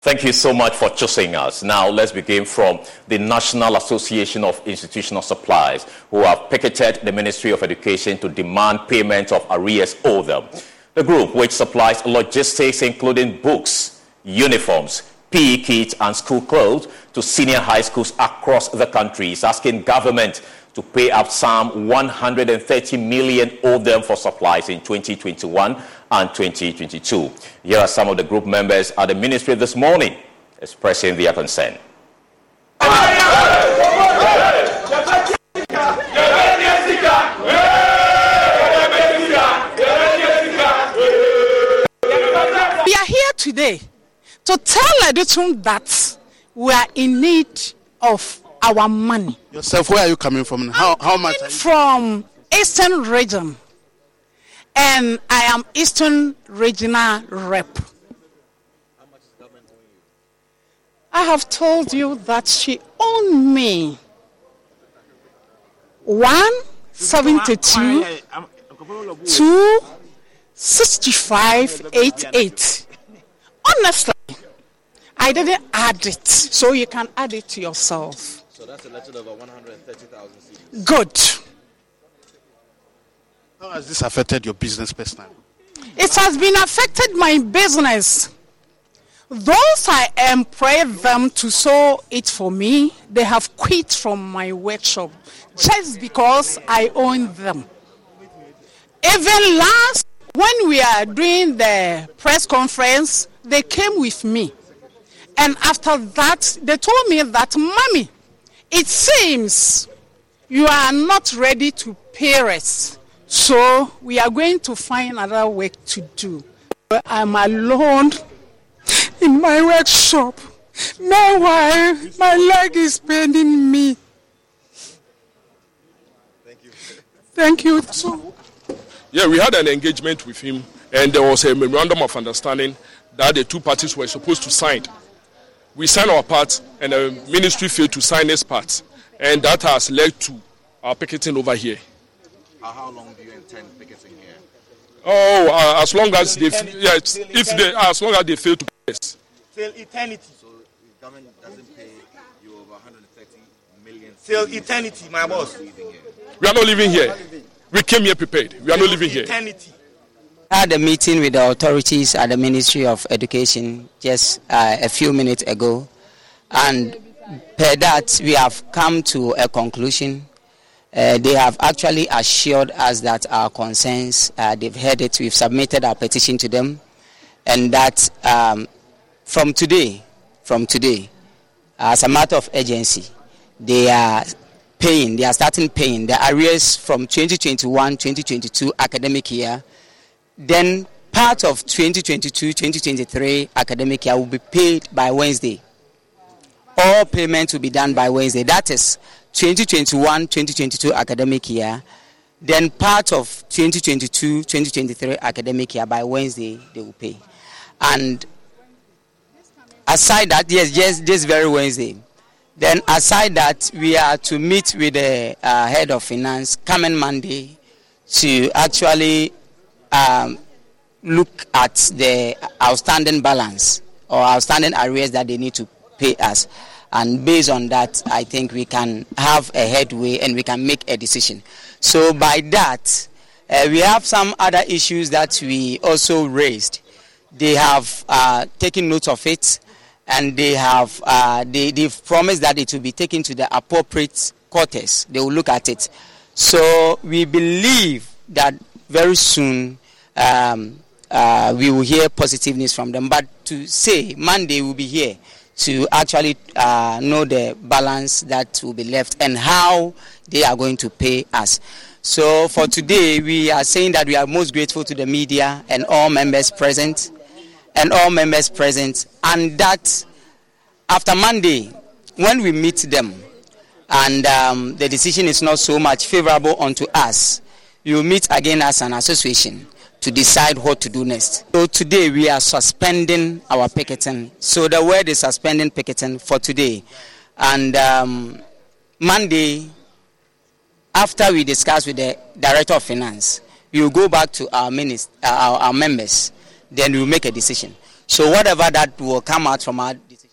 Thank you so much for choosing us. Now, let's begin from the National Association of Institutional Suppliers, who have picketed the Ministry of Education to demand payment of arrears owed them. The group, which supplies logistics including books, uniforms, PE kits and school clothes to senior high schools across the country, is asking government to pay up some 130 million owed them for supplies in 2021 and 2022. Here are some of the group members at the ministry this morning expressing their concern. We are here today to tell Edutun that we are in need of our money. Yourself, where are you coming from? How much? Are you? From Eastern Region, and I am Eastern Regional Rep. How much is government owing you? I have told you that she owed me 172 to 6588. Honestly, I didn't add it, so you can add it to yourself. So that's a little over 130,000 cedis. Good. How has this affected your business personally? It has been affected my business. Those I employed them to sew it for me, they have quit from my workshop just because I own them. Even last, when we are doing the press conference, they came with me. And after that, they told me that, Mommy, it seems you are not ready to pay us. So we are going to find another work to do. I'm alone in my workshop. Meanwhile, my leg is paining me. Thank you. Yeah, we had an engagement with him, and there was a memorandum of understanding that the two parties were supposed to sign. We signed our part, and the ministry failed to sign its part, and that has led to our picketing over here. How long do you intend picketing here? Oh, as long as they, as long as they fail to pay us. Till eternity. So the government doesn't pay you over 130 million. Till eternity, my boss. We are not living here. We came here prepared. We are not living here. Eternity. I had a meeting with the authorities at the Ministry of Education just a few minutes ago, and per that we have come to a conclusion. They have actually assured us that our concerns, they've heard it, we've submitted our petition to them, and that from today, as a matter of urgency, they are starting paying the arrears from 2021-2022 academic year. Then part of 2022-2023 academic year will be paid by Wednesday. All payments will be done by Wednesday. That is 2021-2022 academic year. Then part of 2022-2023 academic year by Wednesday they will pay. And aside that, yes, this very Wednesday. Then aside that, we are to meet with the head of finance coming Monday to actually look at the outstanding balance or outstanding arrears that they need to pay us. And based on that, I think we can have a headway and we can make a decision. So by that, we have some other issues that we also raised. They have taken note of it, and they have they've promised that it will be taken to the appropriate quarters. They will look at it. So we believe that very soon we will hear positive news from them. But to say Monday will be here to actually know the balance that will be left and how they are going to pay us. So for today, we are saying that we are most grateful to the media and all members present, and that after Monday, when we meet them, and the decision is not so much favorable unto us, we will meet again as an association to decide what to do next. So today we are suspending our picketing. So the word is suspending picketing for today. And Monday, after we discuss with the Director of Finance, we will go back to our members. Then we will make a decision. So whatever that will come out from our decision.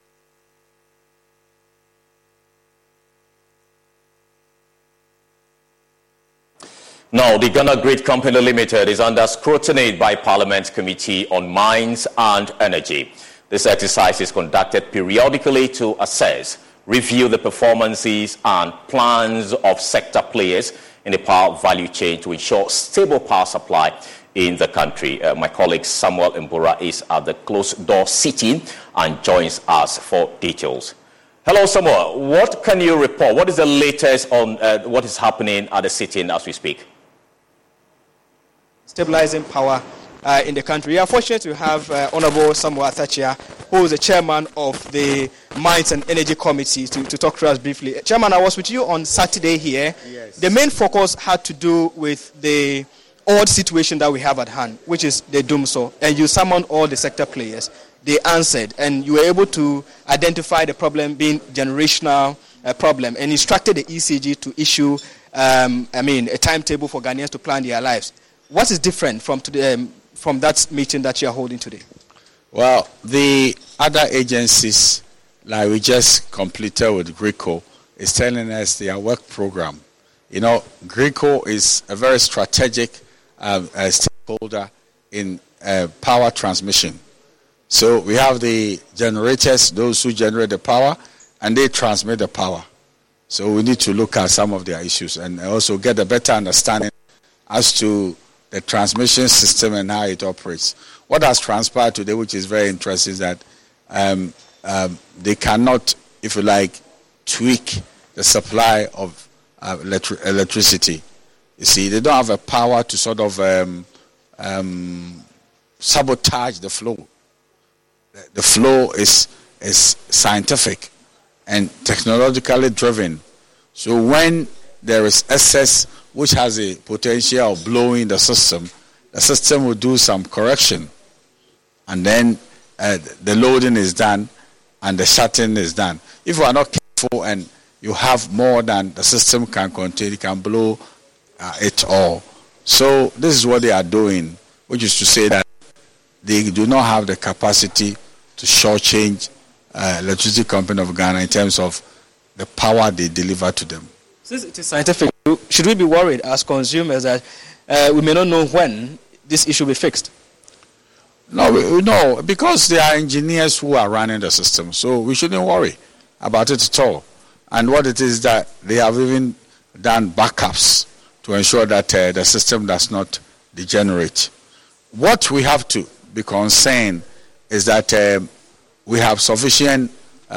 Now, the Ghana Grid Company Limited is under scrutiny by Parliament Committee on Mines and Energy. This exercise is conducted periodically to assess, review the performances and plans of sector players in the power value chain to ensure stable power supply in the country. My colleague Samuel Mbura is at the closed door sitting and joins us for details. Hello, Samuel. What can you report? What is the latest on what is happening at the sitting as we speak? Stabilizing power in the country. We are fortunate to have Honorable Samuel Atachia, who is the chairman of the Mines and Energy Committee, to talk to us briefly. Chairman, I was with you on Saturday here. Yes. The main focus had to do with the odd situation that we have at hand, which is the DUMSO, and you summoned all the sector players. They answered, and you were able to identify the problem being generational problem, and instructed the ECG to issue a timetable for Ghanaians to plan their lives. What is different from today, from that meeting that you are holding today? Well, the other agencies, like we just completed with GRICO, is telling us their work program. You know, GRICO is a very strategic stakeholder in power transmission. So we have the generators, those who generate the power, and they transmit the power. So we need to look at some of their issues and also get a better understanding as to the transmission system and how it operates. What has transpired today, which is very interesting, is that they cannot, if you like, tweak the supply of electricity. You see, they don't have a power to sort of sabotage the flow. The flow is scientific and technologically driven. So when there is excess which has a potential of blowing the system will do some correction. And then the loading is done and the shutting is done. If you are not careful and you have more than the system can contain, it can blow it all. So this is what they are doing, which is to say that they do not have the capacity to shortchange Electricity Company of Ghana in terms of the power they deliver to them. Since it is scientific, should we be worried as consumers that we may not know when this issue will be fixed? No, because they are engineers who are running the system, so we shouldn't worry about it at all. And what it is that they have even done backups to ensure that the system does not degenerate. What we have to be concerned is that we have sufficient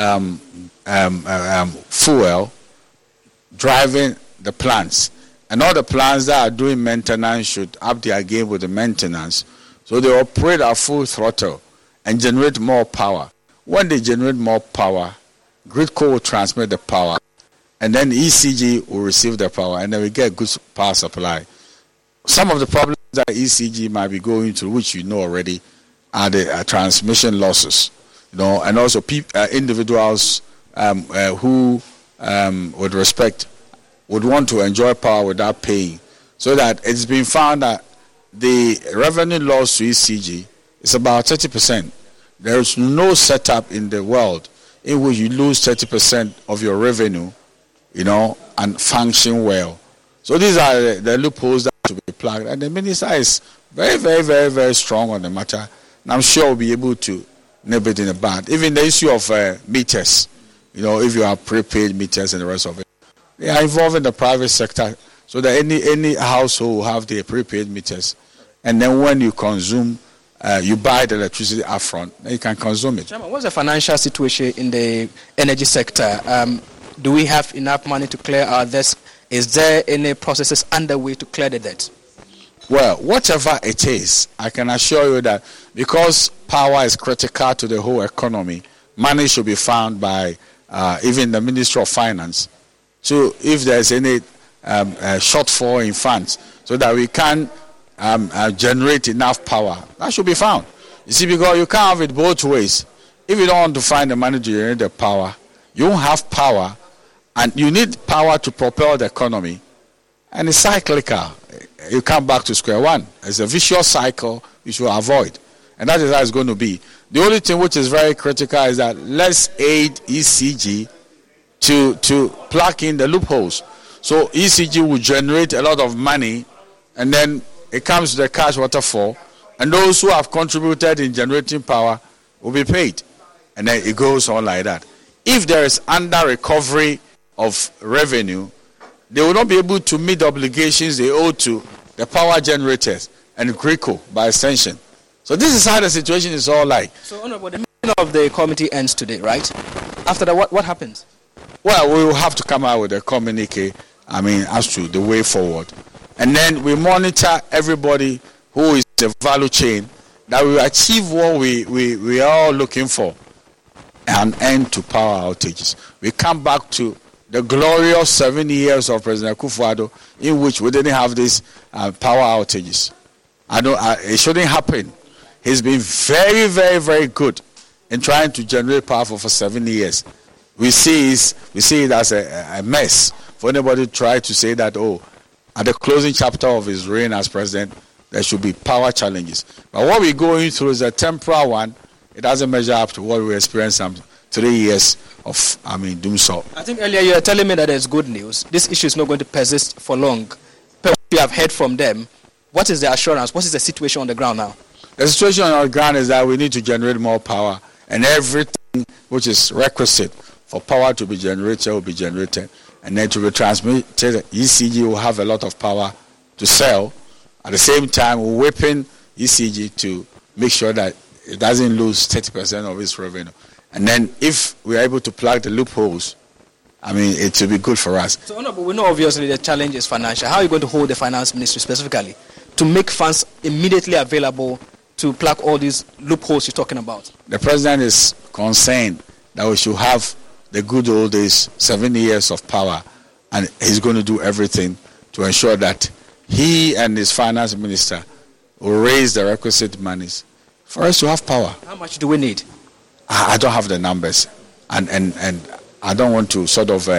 fuel driving the plants, and all the plants that are doing maintenance should up their game with the maintenance, so they operate at full throttle and generate more power. When they generate more power, GRIDCO will transmit the power, and then ECG will receive the power, and then we get good power supply. Some of the problems that ECG might be going through, which you know already, are the transmission losses, and also individuals who, with respect, would want to enjoy power without paying. So that it's been found that the revenue loss to ECG is about 30%. There is no setup in the world in which you lose 30% of your revenue, and function well. So these are the loopholes that have to be plugged. And the minister is very, very, very, very strong on the matter. And I'm sure we'll be able to nip it in the bud. Even the issue of meters, if you have prepaid meters and the rest of it, they are involved in the private sector so that any household will have their prepaid meters. And then when you consume, you buy the electricity up front, then you can consume it. Chairman, what's the financial situation in the energy sector? Do we have enough money to clear our debts? Is there any processes underway to clear the debt? Well, whatever it is, I can assure you that because power is critical to the whole economy, money should be found by even the Ministry of Finance. So if there's any shortfall in funds so that we can generate enough power, that should be found. You see, because you can't have it both ways. If you don't want to find the money to generate the power, you won't have power, and you need power to propel the economy, and it's cyclical. You come back to square one. It's a vicious cycle you should avoid. And that is how it's going to be. The only thing which is very critical is that let's aid ECG to plug in the loopholes. So ECG will generate a lot of money, and then it comes to the cash waterfall, and those who have contributed in generating power will be paid. And then it goes on like that. If there is under recovery of revenue, they will not be able to meet the obligations they owe to the power generators and GRECO by extension. So this is how the situation is all like. So, Honorable, the meeting of the committee ends today, right? After that, what happens? Well, we will have to come out with a communique, as to the way forward. And then we monitor everybody who is the value chain, that we achieve what we are all looking for, an end to power outages. We come back to the glorious 7 years of President Akufo-Addo, in which we didn't have these power outages. It shouldn't happen. He's been very, very, very good in trying to generate power for 7 years. We see it as a mess for anybody to try to say that, at the closing chapter of his reign as president, there should be power challenges. But what we're going through is a temporary one. It doesn't measure up to what we experienced 3 years of, doom so. I think earlier you were telling me that there's good news. This issue is not going to persist for long. But you have heard from them. What is the assurance? What is the situation on the ground now? The situation on the ground is that we need to generate more power, and everything which is requisite for power to be generated will be generated, and then to be transmitted. ECG will have a lot of power to sell. At the same time, we're whipping ECG to make sure that it doesn't lose 30% of its revenue. And then if we're able to plug the loopholes, it will be good for us. So, Honorable, we know obviously the challenge is financial. How are you going to hold the finance ministry specifically to make funds immediately available to plug all these loopholes you're talking about? The president is concerned that we should have the good old days, 7 years of power, and he's going to do everything to ensure that he and his finance minister will raise the requisite monies for us to have power. How much do we need? I don't have the numbers, and I don't want to sort of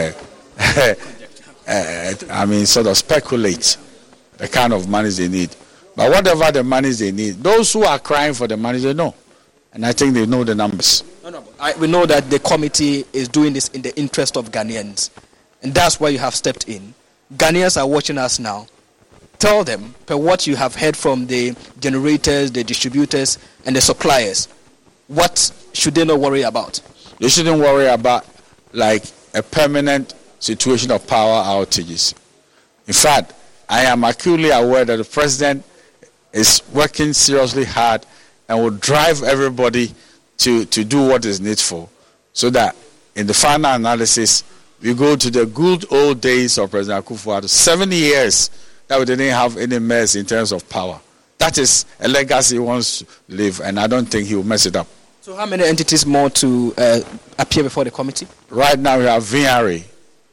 speculate the kind of monies they need. But whatever the monies they need, those who are crying for the money, they know. And I think they know the numbers. We know that the committee is doing this in the interest of Ghanaians. And that's why you have stepped in. Ghanaians are watching us now. Tell them, per what you have heard from the generators, the distributors, and the suppliers, what should they not worry about? They shouldn't worry about a permanent situation of power outages. In fact, I am acutely aware that the president is working seriously hard and will drive everybody to do what is needful, so that in the final analysis, we go to the good old days of President Akufo-Addo, 7 years that we didn't have any mess in terms of power. That is a legacy he wants to leave, and I don't think he will mess it up. So how many entities more to appear before the committee? Right now we have VRA,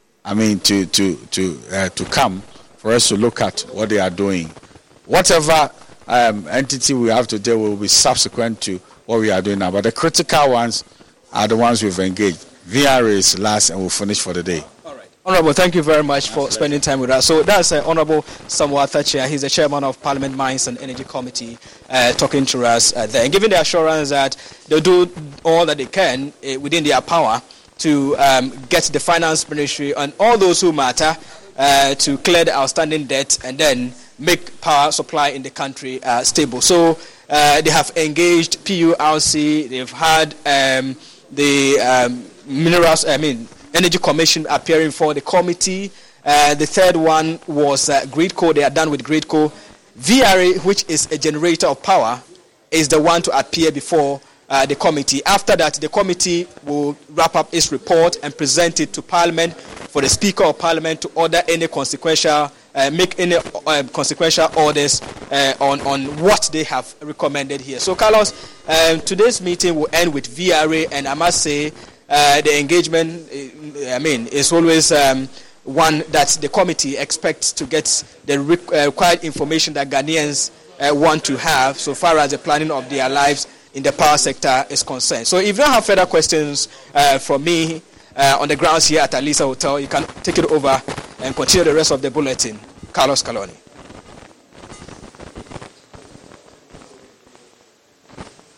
to come for us to look at what they are doing. Whatever entity we have to deal with will be subsequent to what we are doing now. But the critical ones are the ones we've engaged. VRA is last, and we'll finish for the day. All right. Honorable, thank you very much for spending time with us. So that's Honorable Samuel Atachia. He's the chairman of Parliament Mines and Energy Committee, talking to us there, and giving the assurance that they'll do all that they can within their power to get the finance ministry and all those who matter to clear the outstanding debt and then make power supply in the country stable. So they have engaged PURC. They've had the Energy Commission appearing for the committee. The third one was GRECO. They are done with GRECO. VRA, which is a generator of power, is the one to appear before the committee. After that, the committee will wrap up its report and present it to Parliament for the Speaker of Parliament to order any consequential, make any consequential orders on what they have recommended here. So, Carlos, today's meeting will end with VRA, and I must say the engagement, is always one that the committee expects to get the required information that Ghanaians want to have so far as the planning of their lives in the power sector is concerned. So if you don't have further questions from me on the grounds here at Alisa Hotel, you can take it over and continue the rest of the bulletin. Carlos Kaloni.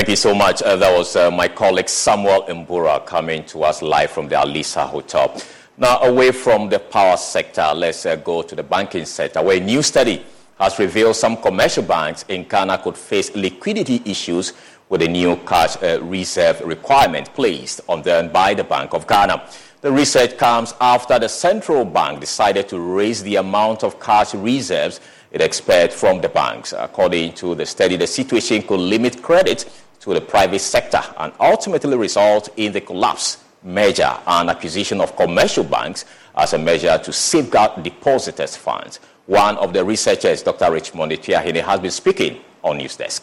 you so much. That was my colleague Samuel Mbura coming to us live from the Alisa Hotel. Now, away from the power sector, let's go to the banking sector, where a new study has revealed some commercial banks in Ghana could face liquidity issues with a new cash reserve requirement placed on them by the Bank of Ghana. The research comes after the central bank decided to raise the amount of cash reserves it expects from the banks. According to the study, the situation could limit credit to the private sector and ultimately result in the collapse, merger, and acquisition of commercial banks as a measure to safeguard depositors' funds. One of the researchers, Dr. Richmond Etuahine, has been speaking on Newsdesk.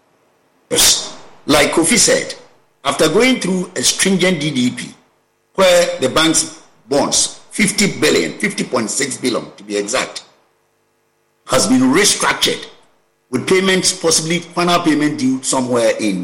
Like Kofi said, after going through a stringent DDP, where the bank's bonds, 50 billion, 50.6 billion to be exact, has been restructured with payments, possibly final payment due somewhere in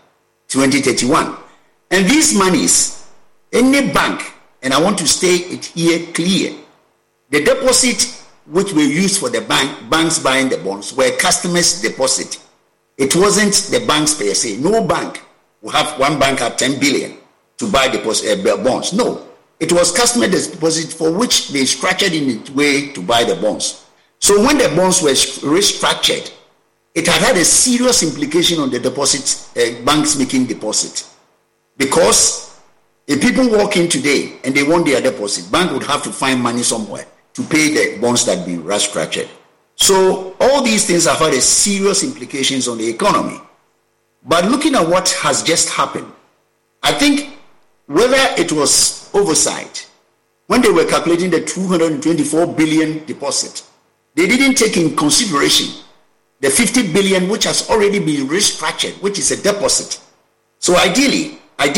2031. And these monies, any bank, and I want to state it here clear, the deposit which were used for the banks buying the bonds were customers' deposit. It wasn't the banks per se. No bank will have, one bank had 10 billion to buy bonds. No, it was customer deposit for which they structured in a way to buy the bonds. So when the bonds were restructured, it had a serious implication on the deposit, banks making deposit. Because if people walk in today and they want their deposit, bank would have to find money somewhere to pay the bonds that have been restructured. So all these things have had a serious implications on the economy. But looking at what has just happened, I think whether it was oversight, when they were calculating the 224 billion deposit, they didn't take in consideration the 50 billion which has already been restructured, which is a deposit. So ideally,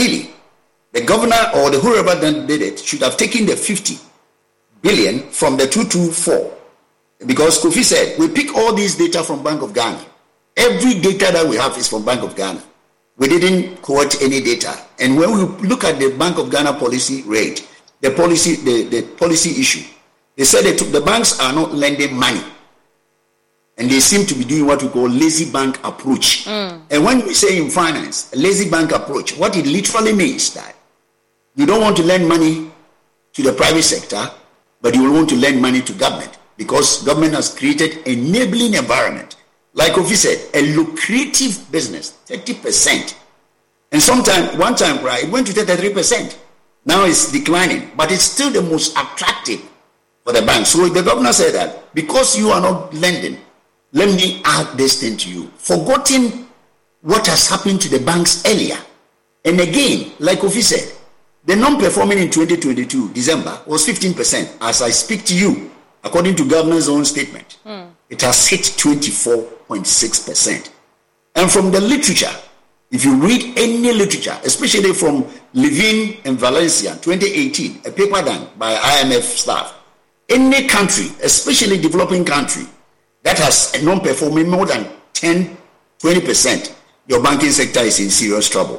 the governor or the whoever that did it should have taken the 50 billion from the 224. Because Kofi said, we pick all these data from Bank of Ghana. Every data that we have is from Bank of Ghana. We didn't quote any data. And when we look at the Bank of Ghana policy rate, the policy issue, they said that the banks are not lending money. And they seem to be doing what we call lazy bank approach. And when we say in finance, a lazy bank approach, what it literally means that you don't want to lend money to the private sector, but you will want to lend money to government, because government has created an enabling environment. Like Kofi said, a lucrative business, 30%. And one time, right, it went to 33%. Now it's declining, but it's still the most attractive for the bank. So the governor said that because you are not lending, let me add this thing to you. Forgotten what has happened to the banks earlier. And again, like Kofi said, the non-performing in 2022, December, was 15%. As I speak to you, according to governor's own statement, it has hit 24.6%. And from the literature, if you read any literature, especially from Levine and Valencia, 2018, a paper done by IMF staff, any country, especially developing country, that has a non-performing more than 10, 20%, your banking sector is in serious trouble.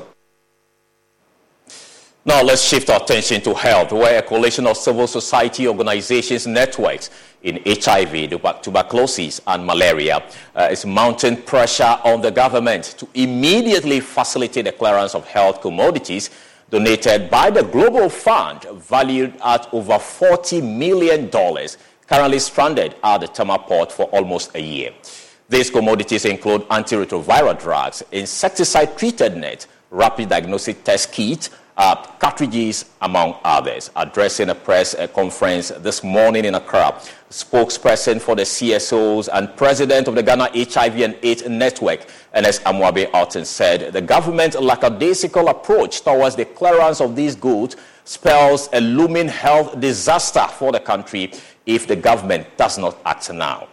Now let's shift our attention to health, where a coalition of civil society organizations networks in HIV, tuberculosis, and malaria is mounting pressure on the government to immediately facilitate the clearance of health commodities donated by the Global Fund, valued at over $40 million, currently stranded at the Tema port for almost a year. These commodities include antiretroviral drugs, insecticide-treated net, rapid diagnostic test kit, cartridges, among others. Addressing a press conference this morning in Accra, spokesperson for the CSOs and president of the Ghana HIV and AIDS Network, Ernest Amwabe Alton, said the government's lackadaisical approach towards the clearance of these goods spells a looming health disaster for the country if the government does not act now.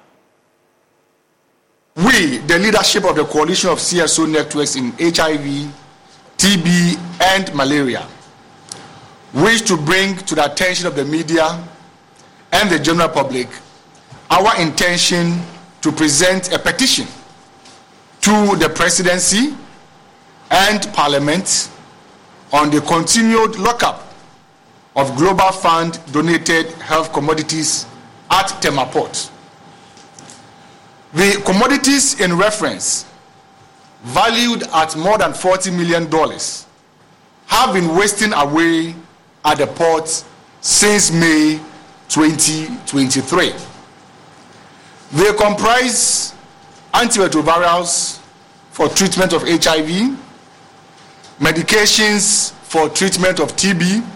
We, the leadership of the coalition of CSO networks in HIV, TB, and malaria, wish to bring to the attention of the media and the general public our intention to present a petition to the presidency and parliament on the continued lockup of Global Fund donated health commodities at Tema Port. The commodities in reference valued at more than $40 million, have been wasting away at the port since May 2023. They comprise antiretrovirals for treatment of HIV, medications for treatment of TB,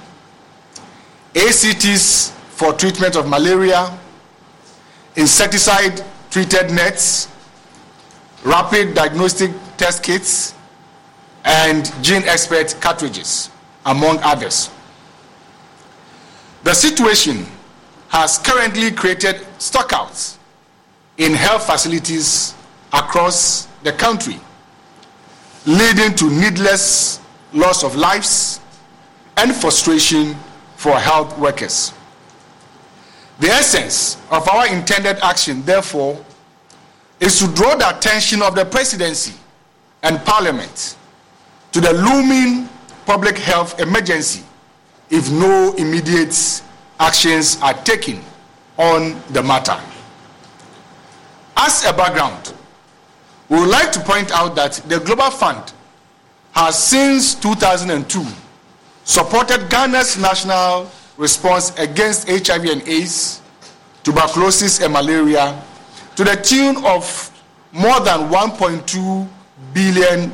ACTs for treatment of malaria, insecticide-treated nets, rapid diagnostic test kits, and GeneXpert cartridges, among others. The situation has currently created stockouts in health facilities across the country, leading to needless loss of lives and frustration for health workers. The essence of our intended action, therefore, is to draw the attention of the presidency and parliament to the looming public health emergency if no immediate actions are taken on the matter. As a background, we would like to point out that the Global Fund has since 2002 supported Ghana's national response against HIV and AIDS, tuberculosis and malaria to the tune of more than $1.2 billion.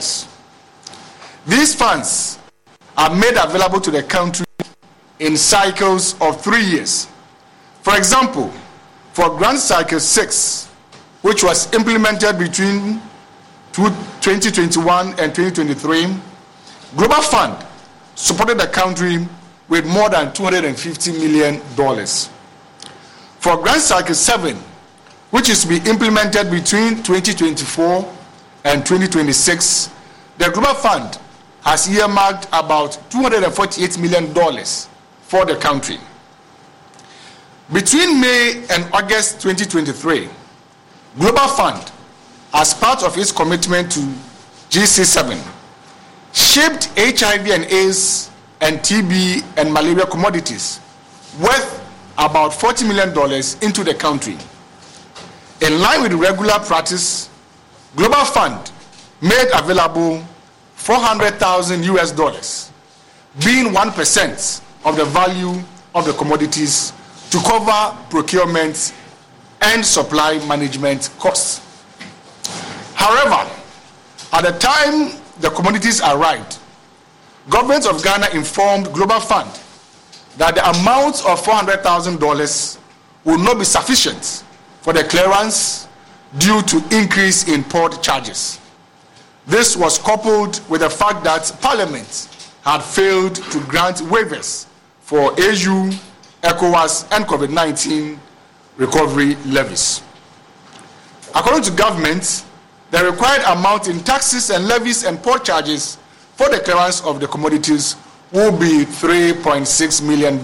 These funds are made available to the country in cycles of 3 years. For example, for Grant Cycle 6, which was implemented between 2021 and 2023, Global Fund supported the country with more than $250 million. For Grant Cycle 7, which is to be implemented between 2024 and 2026, the Global Fund has earmarked about $248 million for the country. Between May and August 2023, Global Fund, as part of its commitment to GC7, shipped HIV and AIDS and TB and malaria commodities worth about $40 million into the country. In line with regular practice, Global Fund made available $400,000, being 1% of the value of the commodities, to cover procurement and supply management costs. However, at the time the commodities arrived, Government of Ghana informed Global Fund that the amount of $400,000 would not be sufficient for the clearance due to increase in port charges. This was coupled with the fact that Parliament had failed to grant waivers for AU, ECOWAS, and COVID-19 recovery levies. According to government, the required amount in taxes and levies and port charges for the clearance of the commodities will be $3.6 million.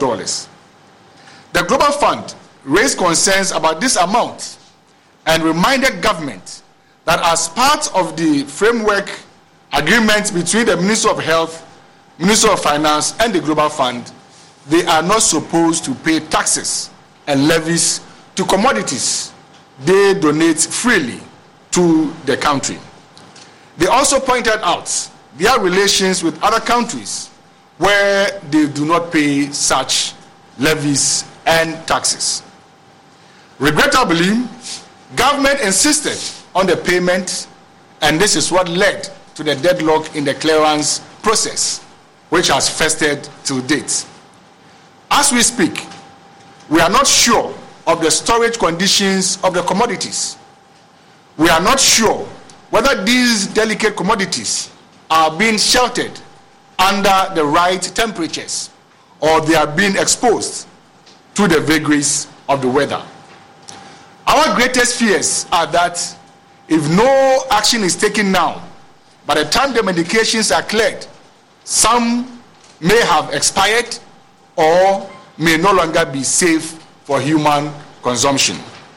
The Global Fund raised concerns about this amount and reminded government that as part of the framework agreement between the Ministry of Health, Ministry of Finance, and the Global Fund, they are not supposed to pay taxes and levies to commodities they donate freely to the country. They also pointed out their relations with other countries where they do not pay such levies and taxes. Regrettably, government insisted on the payment, and this is what led to the deadlock in the clearance process, which has festered to date. As we speak, we are not sure of the storage conditions of the commodities. We are not sure whether these delicate commodities are being sheltered under the right temperatures or they are being exposed to the vagaries of the weather. Our greatest fears are that if no action is taken now, by the time the medications are cleared, some may have expired or may no longer be safe for human consumption.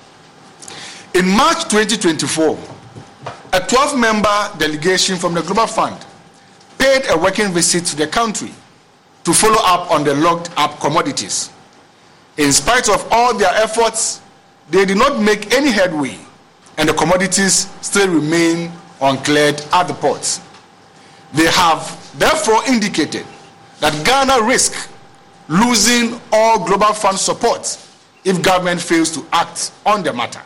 In March 2024, a 12-member delegation from the Global Fund paid a working visit to the country to follow up on the locked-up commodities. In spite of all their efforts, they did not make any headway, and the commodities still remain uncleared at the ports. They have therefore indicated that Ghana risks losing all Global Fund support if government fails to act on the matter.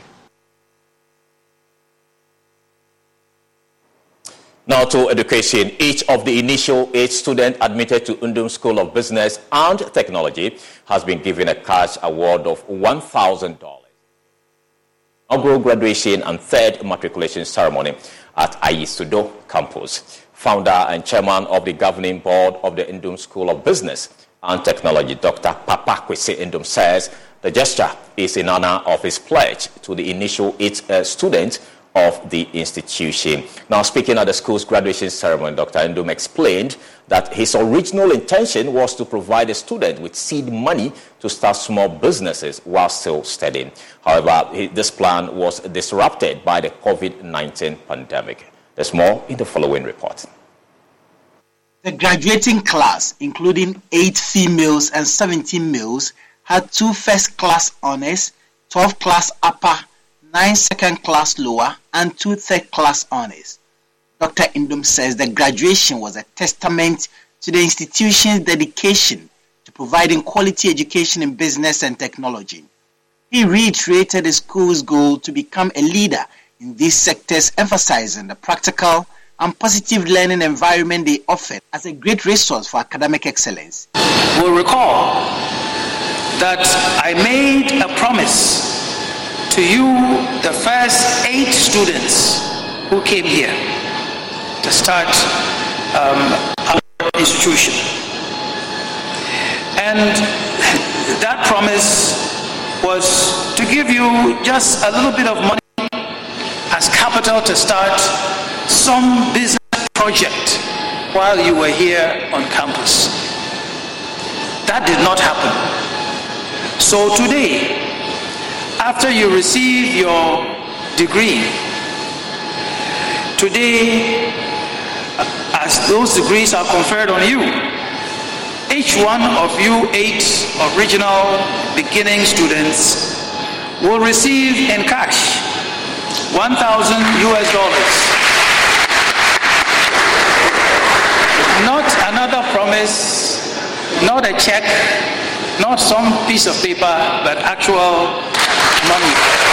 Now to education. Each of the initial 8 students admitted to Undum School of Business and Technology has been given a cash award of $1,000. Inaugural graduation and 3rd matriculation ceremony at Ayisudo campus. Founder and chairman of the governing board of the Undum School of Business and Technology, Dr. Papa Kwesi Ndum, says the gesture is in honor of his pledge to the initial 8 students of the institution. Now, speaking at the school's graduation ceremony, Dr. Ndum explained that his original intention was to provide the student with seed money to start small businesses while still studying. However, this plan was disrupted by the COVID-19 pandemic. There's more in the following report. The graduating class, including 8 females and 17 males, had 2 first-class honors, 12 class upper, 9 second-class lower, and 2 third-class honors. Dr. Ndum says the graduation was a testament to the institution's dedication to providing quality education in business and technology. He reiterated the school's goal to become a leader in these sectors, emphasizing the practical and positive learning environment they offered as a great resource for academic excellence. Will recall that I made a promise to you, the first 8 students who came here to start our institution. And that promise was to give you just a little bit of money as capital to start some business project while you were here on campus. That did not happen. So today, after you receive your degree, today, as those degrees are conferred on you, each one of you 8 original beginning students will receive in cash $1,000. Not another promise, not a check, not some piece of paper, but actual money.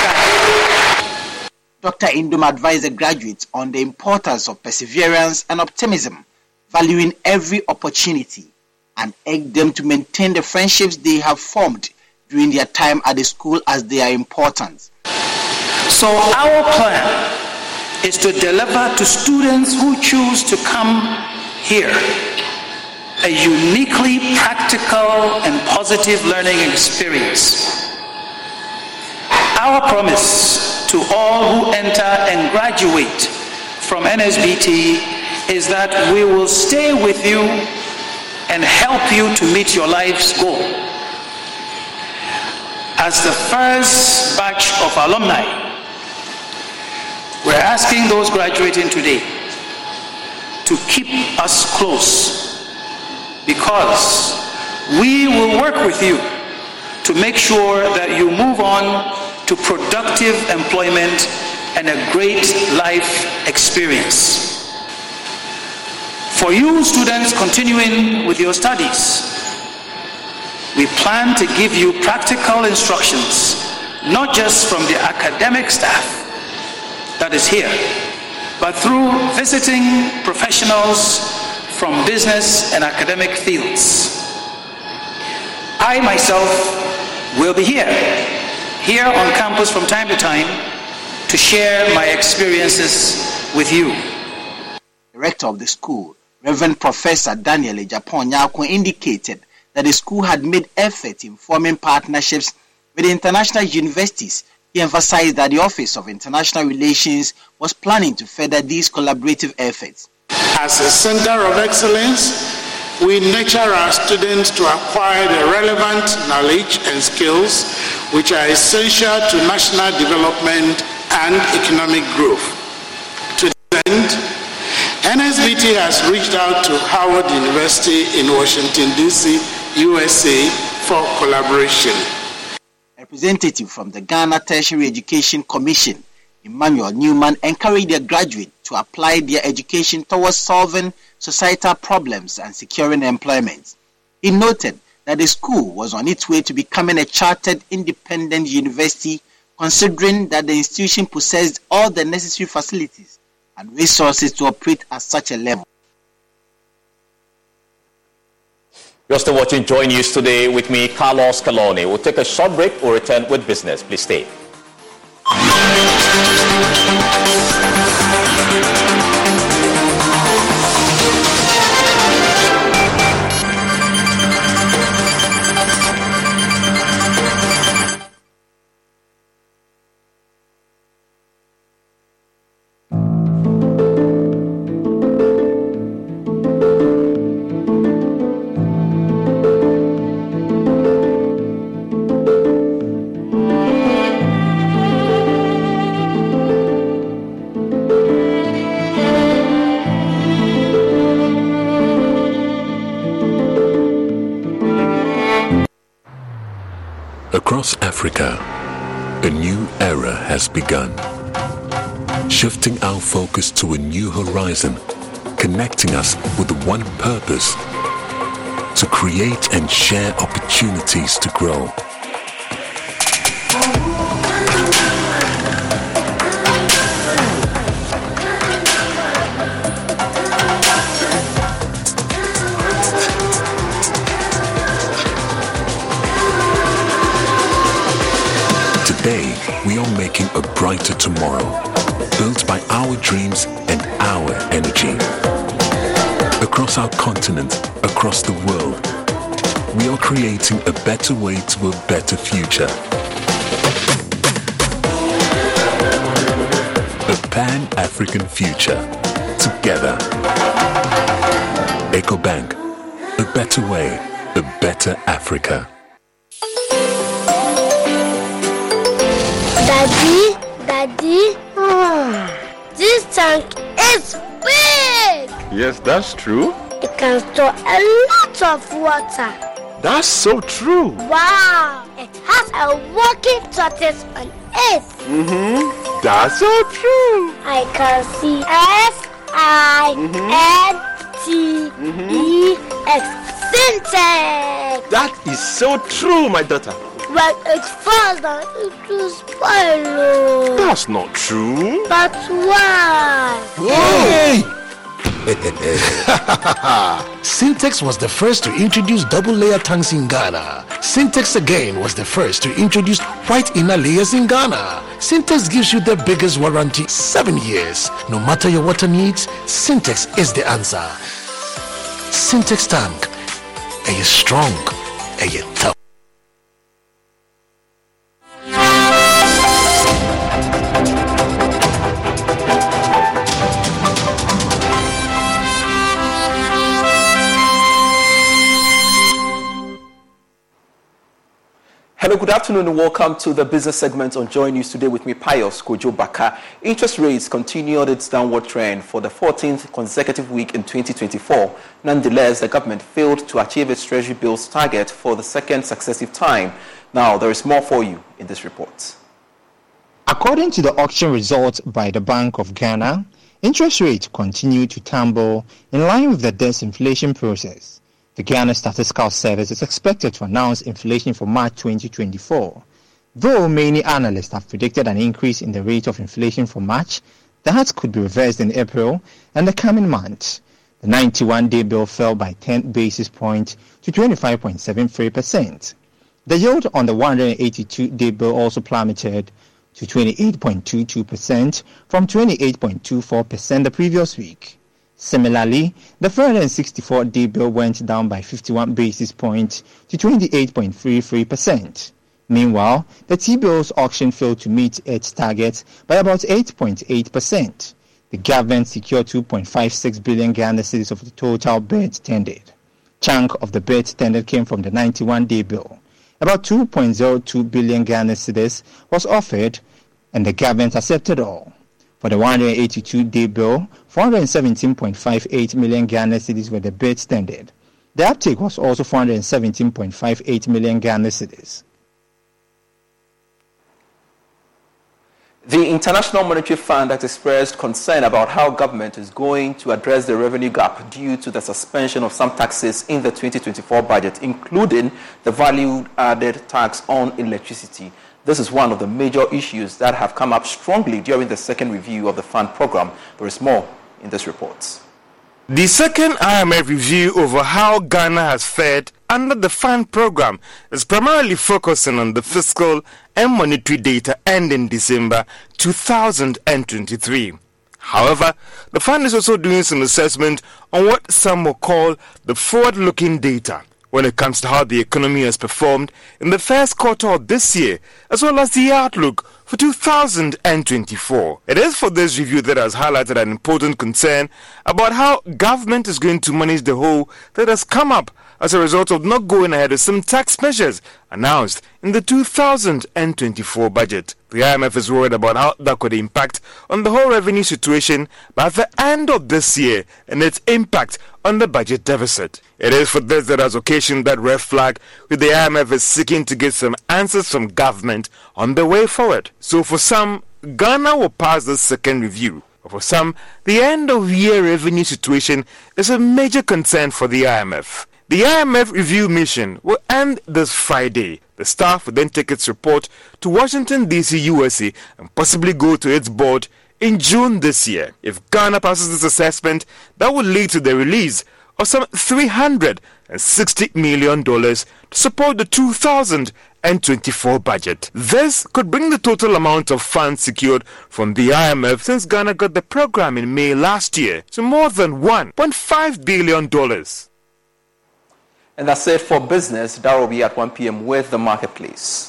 Dr. Ndum advised the graduates on the importance of perseverance and optimism, valuing every opportunity, and urged them to maintain the friendships they have formed during their time at the school as they are important. So our plan is to deliver to students who choose to come here a uniquely practical and positive learning experience. Our promise to all who enter and graduate from NSBT is that we will stay with you and help you to meet your life's goal. As the first batch of alumni, we're asking those graduating today to keep us close, because we will work with you to make sure that you move on to productive employment and a great life experience. For you students continuing with your studies, we plan to give you practical instructions, not just from the academic staff that is here, but through visiting professionals from business and academic fields. I myself will be here on campus from time to time to share my experiences with you. The rector of the school, Reverend Professor Daniel Ejapon Nyako, indicated that the school had made effort in forming partnerships with international universities. He emphasized that the Office of International Relations was planning to further these collaborative efforts. As a center of excellence, we nurture our students to acquire the relevant knowledge and skills which are essential to national development and economic growth. To that end, NSBT has reached out to Howard University in Washington, D.C., USA for collaboration. Representative from the Ghana Tertiary Education Commission, Emmanuel Newman, encouraged their graduates to to apply their education towards solving societal problems and securing employment. He noted that the school was on its way to becoming a chartered independent university, considering that the institution possessed all the necessary facilities and resources to operate at such a level. You're still watching Joy News today with me, Carlos Calone. We'll take a short break. We'll return with business. Please stay. Across Africa, a new era has begun, shifting our focus to a new horizon, connecting us with one purpose: to create and share opportunities to grow. Today, we are making a brighter tomorrow, built by our dreams and our energy. Across our continent, across the world, we are creating a better way to a better future. A Pan-African future. Together. EcoBank. A better way, a better Africa. Daddy, this tank is big! Yes, that's true. It can store a lot of water. That's so true. Wow! It has a working tortoise on it. That's so true. I can see SINTEX. Syntex! That is so true, my daughter. When it falls down, it will spoil. That's not true. But why? Hey! Syntex was the first to introduce double-layer tanks in Ghana. Syntex again was the first to introduce white inner layers in Ghana. Syntex gives you the biggest warranty, 7 years. No matter your water needs, Syntex is the answer. Syntex tank. Are you strong? Are you tough? Hello, good afternoon and welcome to the business segment on Joy News today with me, Pius Kojo Baka. Interest rates continued its downward trend for the 14th consecutive week in 2024. Nonetheless, the government failed to achieve its Treasury bills target for the second successive time. Now, there is more for you in this report. According to the auction results by the Bank of Ghana, interest rates continue to tumble in line with the disinflation process. The Ghana Statistical Service is expected to announce inflation for March 2024. Though many analysts have predicted an increase in the rate of inflation for March, that could be reversed in April and the coming months. The 91-day bill fell by 10 basis points to 25.73%. The yield on the 182-day bill also plummeted to 28.22% from 28.24% the previous week. Similarly, the 464-day bill went down by 51 basis points to 28.33%. Meanwhile, the T-bills auction failed to meet its target by about 8.8%. The government secured 2.56 billion Ghana cedis of the total bids tendered. Chunk of the bids tendered came from the 91-day bill. About 2.02 billion Ghana cedis was offered, and the government accepted all. For the 182-day bill, 417.58 million Ghana cedis were the bids tendered. The uptake was also 417.58 million Ghana cedis. The International Monetary Fund has expressed concern about how government is going to address the revenue gap due to the suspension of some taxes in the 2024 budget, including the value-added tax on electricity. This is one of the major issues that have come up strongly during the second review of the fund program. There is more in this report. The second IMF review over how Ghana has fared under the fund program is primarily focusing on the fiscal and monetary data ending December 2023. However, the fund is also doing some assessment on what some will call the forward-looking data when it comes to how the economy has performed in the first quarter of this year, as well as the outlook for 2024. It is for this review that has highlighted an important concern about how government is going to manage the hole that has come up as a result of not going ahead with some tax measures announced in the 2024 budget. The IMF is worried about how that could impact on the whole revenue situation by the end of this year and its impact on the budget deficit. It is for this that has occasioned that red flag, with the IMF is seeking to get some answers from government on the way forward. So for some, Ghana will pass the second review. But for some, the end of year revenue situation is a major concern for the IMF. The IMF review mission will end this Friday. The staff will then take its report to Washington, D.C., USA, and possibly go to its board in June this year. If Ghana passes this assessment, that will lead to the release of some $360 million to support the 2024 budget. This could bring the total amount of funds secured from the IMF since Ghana got the program in May last year to more than $1.5 billion. And that's it for business. That will be at 1 p.m. with the marketplace.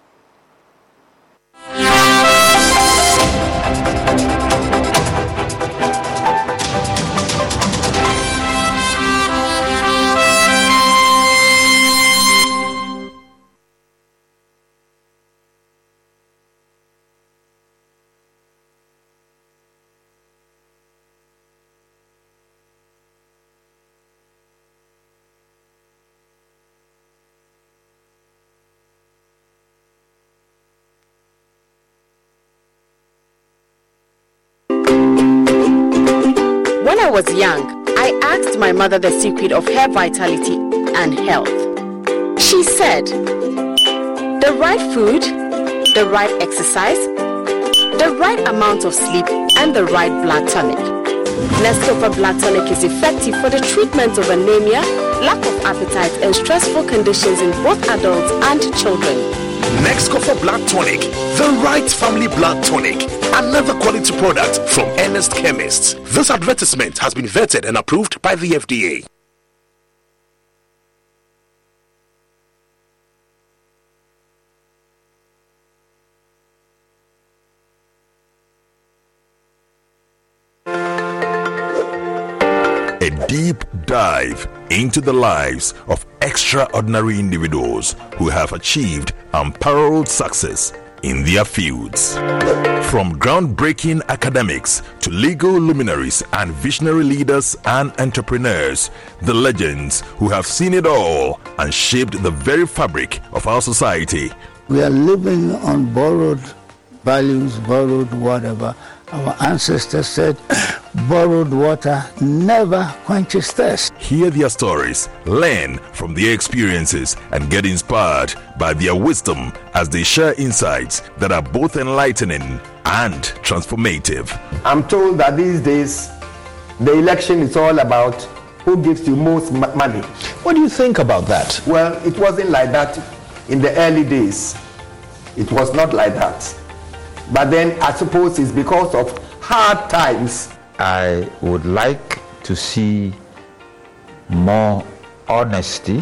When I was young, I asked my mother the secret of hair vitality and health. She said, the right food, the right exercise, the right amount of sleep, and the right blood tonic. Nescafe Blood Tonic is effective for the treatment of anemia, lack of appetite, and stressful conditions in both adults and children. Nescafe Blood Tonic, the right family blood tonic. Another quality product from Ernest Chemists. This advertisement has been vetted and approved by the FDA. A deep dive into the lives of extraordinary individuals who have achieved unparalleled success in their fields. From groundbreaking academics to legal luminaries and visionary leaders and entrepreneurs, the legends who have seen it all and shaped the very fabric of our society. We are living on borrowed values, borrowed whatever. Our ancestors said, borrowed water never quenches thirst. Hear their stories, learn from their experiences, and get inspired by their wisdom as they share insights that are both enlightening and transformative. I'm told that these days, the election is all about who gives you most money. What do you think about that? Well, it wasn't like that in the early days. It was not like that. But then I suppose it's because of hard times. I would like to see more honesty,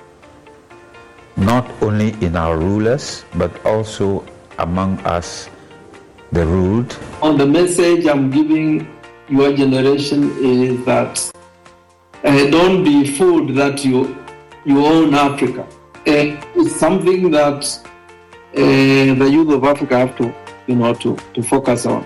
not only in our rulers, but also among us, the ruled. On the message I'm giving your generation is that don't be fooled that you own Africa. It's something that the youth of Africa have to focus on,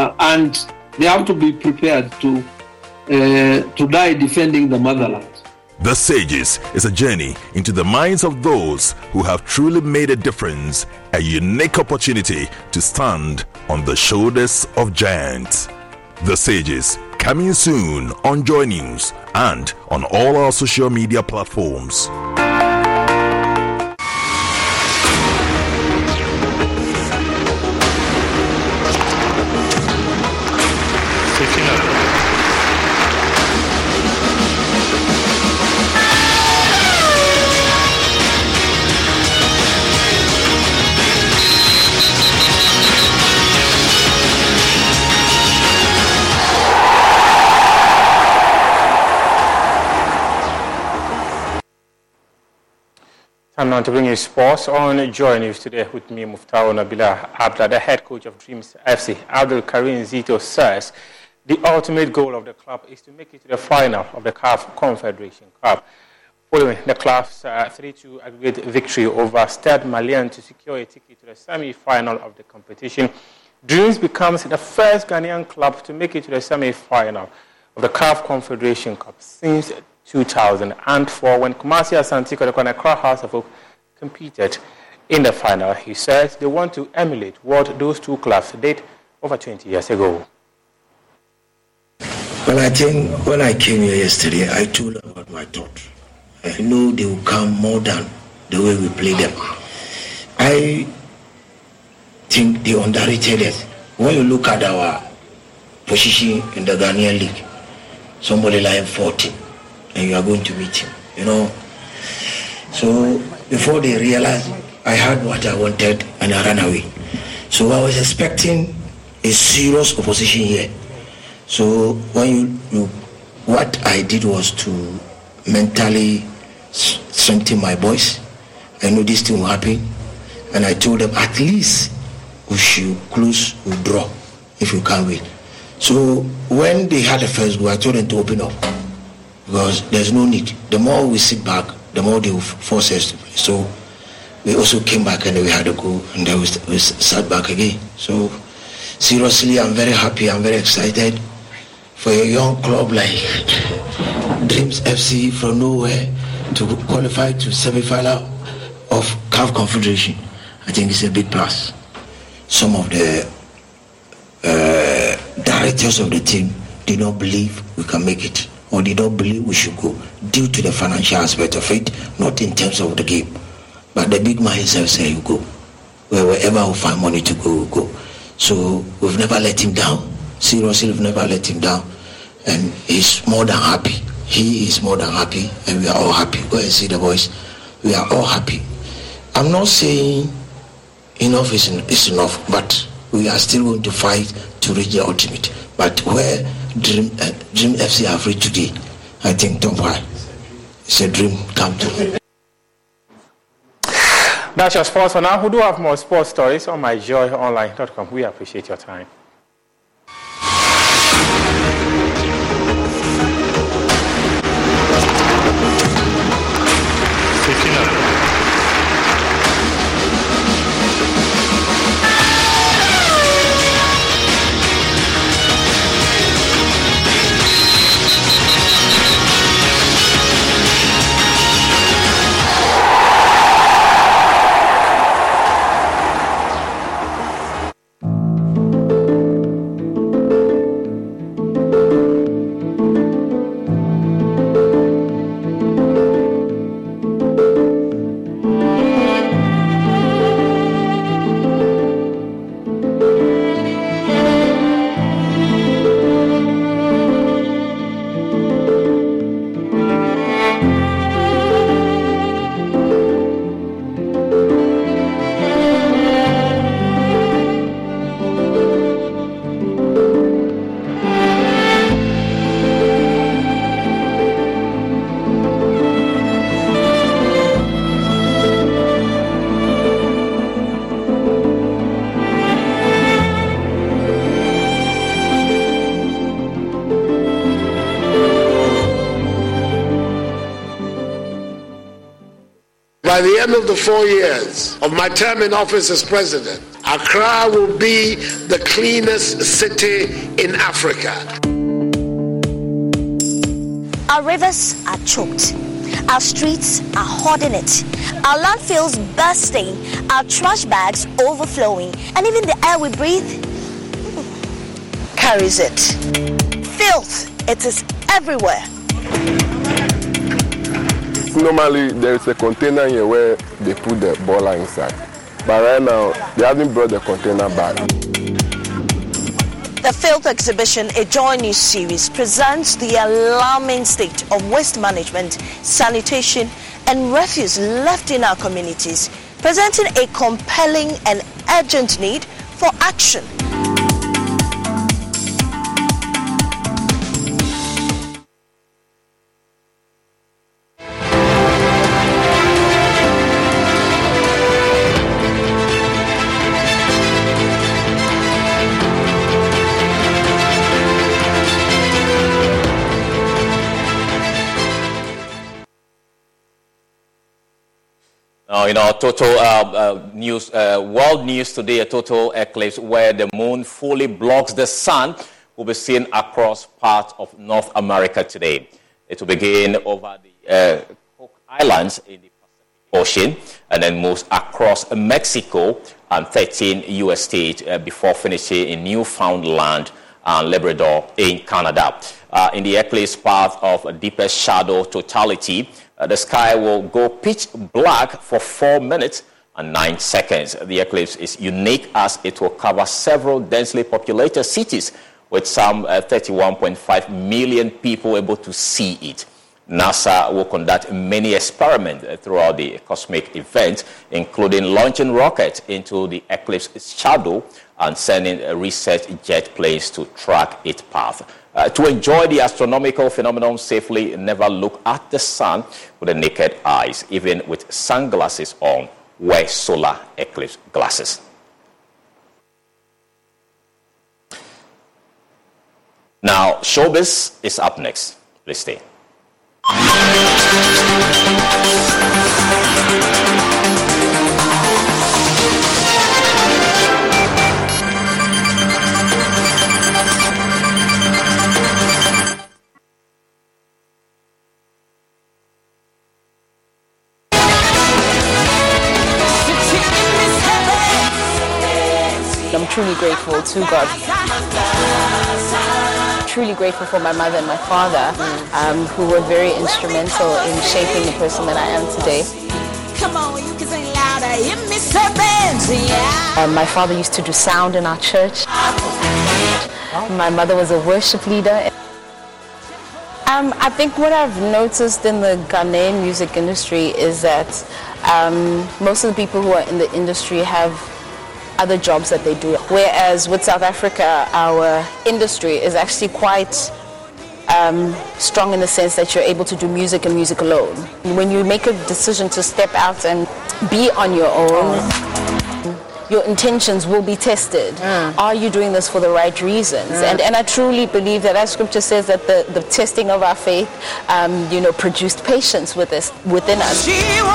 and they have to be prepared to die defending the motherland. The Sages is a journey into the minds of those who have truly made a difference, a unique opportunity to stand on the shoulders of giants. The Sages, coming soon on Joy News and on all our social media platforms. Time now to bring you sports on Joy News today with me, Muftau Nabila Abda, the head coach of Dreams FC. Abdul Karim Zito says the ultimate goal of the club is to make it to the final of the CAF Confederation Cup. Following the club's 3-2 aggregate victory over Stade Malien to secure a ticket to the semi-final of the competition, Dreams becomes the first Ghanaian club to make it to the semi-final of the CAF Confederation Cup since 2004, when Kumasi Asante Kotoko and Accra House of Oak competed in the final. He says they want to emulate what those two clubs did over 20 years ago. Well, I think when I came here yesterday, I told them about my thought. I know they will come more than the way we play them. I think they underrated us. When you look at our position in the Ghanaian League, somebody like 40. And you are going to meet him, you know. So before they realized, I had what I wanted and I ran away. So I was expecting a serious opposition here. So when what I did was to mentally strengthen my boys. I know this thing will happen, and I told them at least we should close, we draw if you can't win. So when they had the first goal, I told them to open up, because there's no need. The more we sit back, the more they will force us to play. So we also came back and we had a goal, and then we sat back again. So seriously, I'm very happy, I'm very excited for a young club like Dreams FC from nowhere to qualify to semi-final of CAF Confederation. I think it's a big plus. Some of the directors of the team did not believe we can make it, or did not believe we should go, due to the financial aspect of it, not in terms of the game. But the big man himself said, you go. Wherever we find money to go, we'll go. So we've never let him down. Seriously, we've never let him down. And he's more than happy. He is more than happy, and we are all happy. Go and see the boys. We are all happy. I'm not saying enough is enough, but we are still going to fight to reach the ultimate. But where Dream FC have reached today, I think don't worry. It's a dream come true. That's your sports for now. Who do have more sports stories on myjoyonline.com. We appreciate your time. By the end of the 4 years of my term in office as president, Accra will be the cleanest city in Africa. Our rivers are choked. Our streets are hoarding it. Our landfills bursting. Our trash bags overflowing. And even the air we breathe carries it. Filth, it is everywhere. Normally, there is a container here where they put the boiler inside. But right now, they haven't brought the container back. The Filth Exhibition, a Joy News series, presents the alarming state of waste management, sanitation, and refuse left in our communities, presenting a compelling and urgent need for action. Total news, world news today, a total eclipse where the moon fully blocks the sun will be seen across parts of North America today. It will begin over the Cook Islands in the Pacific Ocean and then moves across Mexico and 13 U.S. states before finishing in Newfoundland and Labrador in Canada. In the eclipse path of deepest shadow totality, the sky will go pitch black for 4 minutes and 9 seconds. The eclipse is unique as it will cover several densely populated cities with some 31.5 million people able to see it. NASA will conduct many experiments throughout the cosmic event, including launching rockets into the eclipse shadow and sending research jet planes to track its path. To enjoy the astronomical phenomenon safely, never look at the sun with the naked eyes, even with sunglasses on. Wear solar eclipse glasses. Now, showbiz is up next. Please stay. I'm truly grateful to God. Truly grateful for my mother and my father, who were very instrumental in shaping the person that I am today. Come on, you can sing louder. My father used to do sound in our church. My mother was a worship leader. I think what I've noticed in the Ghanaian music industry is that most of the people who are in the industry have other jobs that they do. Whereas with South Africa, our industry is actually quite strong in the sense that you're able to do music and music alone. When you make a decision to step out and be on your own, your intentions will be tested. Are you doing this for the right reasons? And I truly believe that, as scripture says, that the testing of our faith, produced patience within us.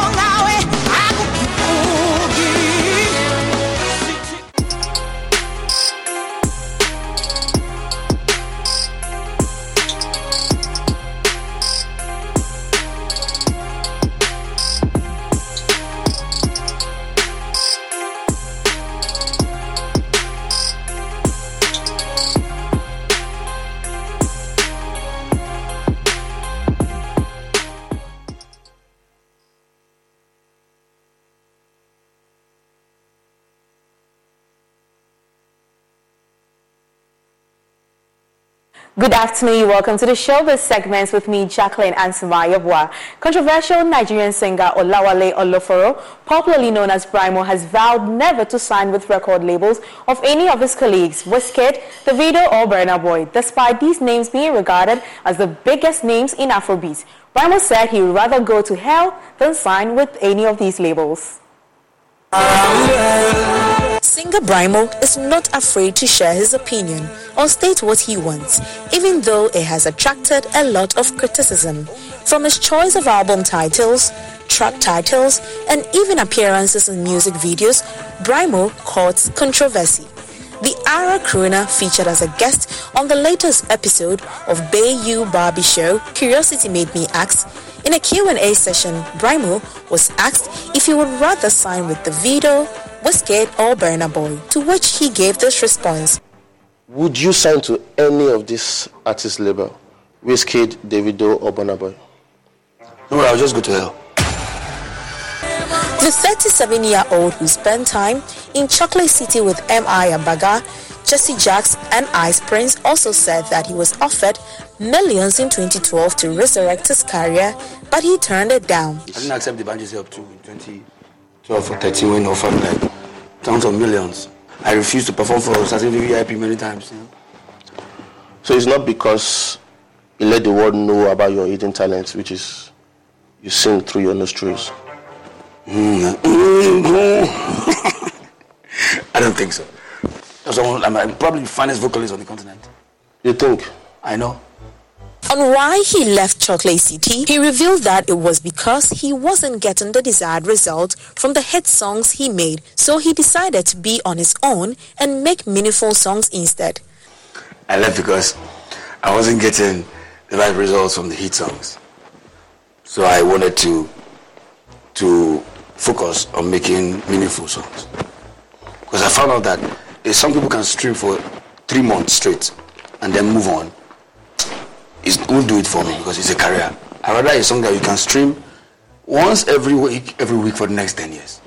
Good afternoon, welcome to the Showbiz segments with me, Jacqueline Ansuma. Controversial Nigerian singer Olawale Oloforo, popularly known as Brymo, has vowed never to sign with record labels of any of his colleagues, Wizkid, Davido or Burna Boy, despite these names being regarded as the biggest names in Afrobeat. Brymo said he would rather go to hell than sign with any of these labels. Singer Brymo is not afraid to share his opinion or state what he wants, even though it has attracted a lot of criticism. From his choice of album titles, track titles, and even appearances in music videos, Brymo courts controversy. The Ara crooner featured as a guest on the latest episode of Bayou Barbie Show, Curiosity Made Me Ask. In a Q&A session, Brimo was asked if he would rather sign with Davido, Wizkid or Burna Boy, to which he gave this response. Would you sign to any of this artist label? Wizkid, Davido or Burna Boy? No, I'll just go to hell. The 37-year-old who spent time in Chocolate City with M.I. Abaga, Jesse Jacks and Ice Prince also said that he was offered millions in 2012 to resurrect his career, but he turned it down. I didn't accept the Banjie's help too in 2012 or 13 when he offered me like tons of millions. I refused to perform for certain VIP many times. So it's not because you let the world know about your hidden talents, which is you sing through your nostrils? I don't think so. I'm probably the finest vocalist on the continent. You think? I know. On why he left Chocolate City, he revealed that it was because he wasn't getting the desired result from the hit songs he made, so he decided to be on his own and make meaningful songs instead. I left because I wasn't getting the right results from the hit songs. So I wanted to focus on making meaningful songs. Because I found out that if some people can stream for 3 months straight and then move on, it won't do it for me because it's a career. I'd rather a song that you can stream once every week for the next 10 years.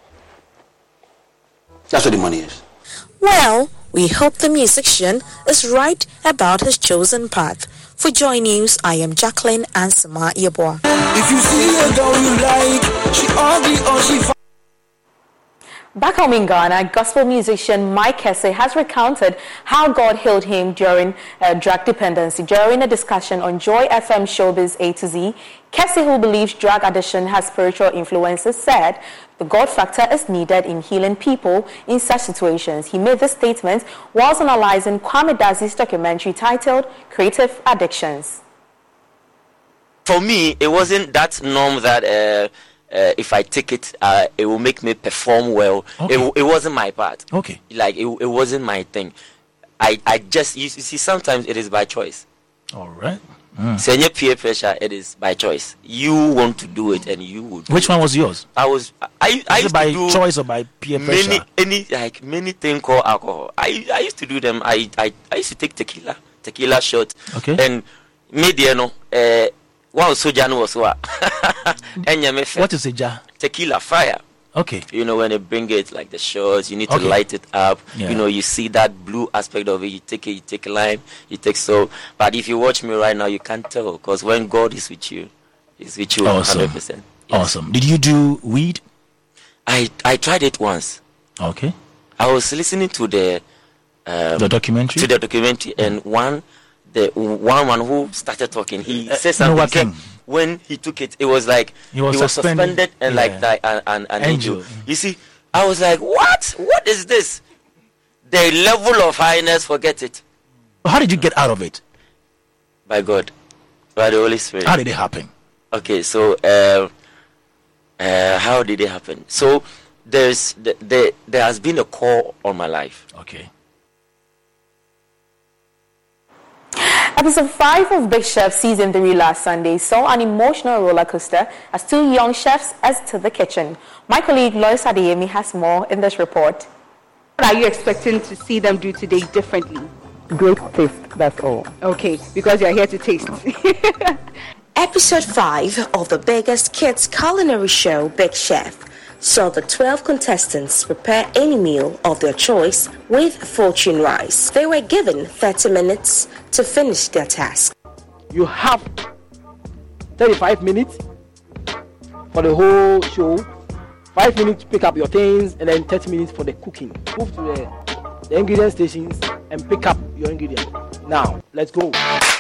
That's what the money is. Well, we hope the musician is right about his chosen path. For Joy News, I am Jacqueline Ansama Yeboah. If you see a girl you like, she ugly or she Back home in Ghana, gospel musician Mike Kese has recounted how God healed him during drug dependency. During a discussion on Joy FM Showbiz A to Z, Kese, who believes drug addiction has spiritual influences, said the God factor is needed in healing people in such situations. He made this statement whilst analyzing Kwame Dazi's documentary titled Creative Addictions. For me, it wasn't that norm that if I take it, it will make me perform well. Okay. It wasn't my part. Okay. Like, it wasn't my thing. I just, you see, sometimes it is by choice. All right. So in your peer pressure, it is by choice. You want to do it and you would. Which one was yours? I used by to do choice or by peer pressure? Many things called alcohol. I used to do them. I used to take tequila shot. Okay. And mediano, wow, soja was what? What is soja? Tequila, fire. Okay. You know, when they bring it like the shots, you need to light it up. Yeah. You know, you see that blue aspect of it. You take lime, you take salt. But if you watch me right now, you can't tell, because when God is with you, He's with you awesome. 100%. Yes. Awesome. Did you do weed? I tried it once. Okay. I was listening to the documentary. To the documentary, and one who started talking, he said something. When he took it, it was like he was suspended and like an angel. You see, I was like, what? What is this? The level of highness, forget it. How did you get out of it? By God, by the Holy Spirit. How did it happen? Okay, so how did it happen? So there has been a call on my life. Okay. Episode 5 of Big Chef Season 3 last Sunday saw an emotional roller coaster as 2 young chefs exited the kitchen. My colleague Lois Adeyemi has more in this report. What are you expecting to see them do today differently? Great taste, that's all. Okay, because you're here to taste. Episode 5 of the biggest kids culinary show, Big Chef, saw the 12 contestants prepare any meal of their choice with fortune rice. They were given 30 minutes to finish their task. You have 35 minutes for the whole show, 5 minutes to pick up your things, and then 30 minutes for the cooking. Move to the ingredient stations and pick up your ingredients. Now, let's go.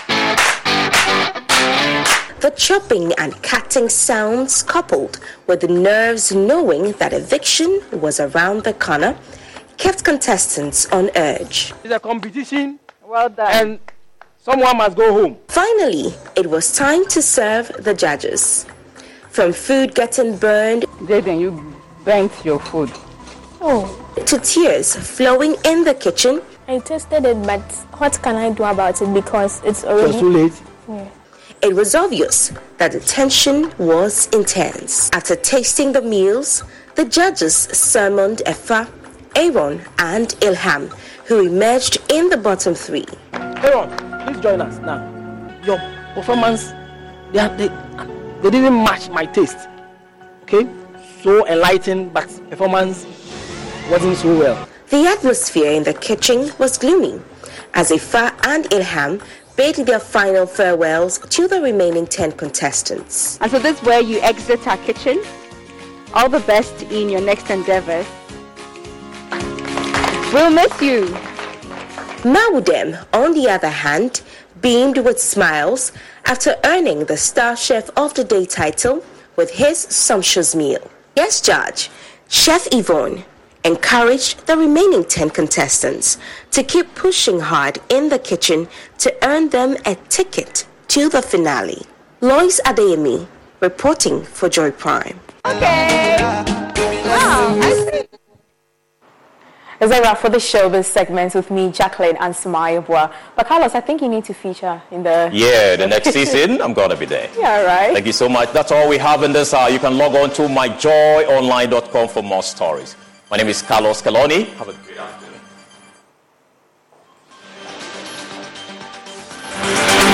The chopping and cutting sounds, coupled with the nerves knowing that eviction was around the corner, kept contestants on edge. It's a competition. Well done. And someone must go home. Finally, it was time to serve the judges. From food getting burned... Jaden, you burnt your food. Oh, to tears flowing in the kitchen. I tasted it, but what can I do about it because it's already too late? Yeah. It was obvious that the tension was intense. After tasting the meals, the judges summoned Efa, Aaron, and Ilham, who emerged in the bottom three. Aaron, please join us now. Your performance, they didn't match my taste. Okay? So enlightened, but performance wasn't so well. The atmosphere in the kitchen was gloomy, as Efa and Ilham bade their final farewells to the remaining 10 contestants. And so this is where you exit our kitchen. All the best in your next endeavors. We'll miss you. Maudem, on the other hand, beamed with smiles after earning the Star Chef of the Day title with his sumptuous meal. Guest judge, Chef Yvonne, encouraged the remaining 10 contestants to keep pushing hard in the kitchen to earn them a ticket to the finale. Lois Adeyemi, reporting for Joy Prime. Okay. Wow. Is that right for the showbiz segments with me, Jacqueline and Sumayabwa? But Carlos, I think you need to feature in the... Yeah, the next season, I'm going to be there. Yeah, right. Thank you so much. That's all we have in this hour. You can log on to myjoyonline.com for more stories. My name is Carlos Kaloni. Have a great afternoon.